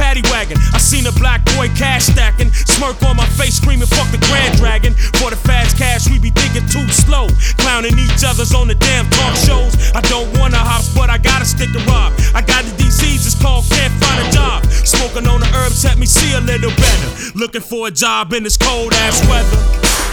paddy wagon. I seen a black boy cash stacking, smirk on my face screaming fuck the Grand Dragon. For the fast cash we be thinking too slow, clowning each other's on the damn talk shows. I don't wanna hops but I gotta stick and rob. I got the disease, it's called can't find a job. Smoking on the herbs help me see a little better, looking for a job in this cold ass weather.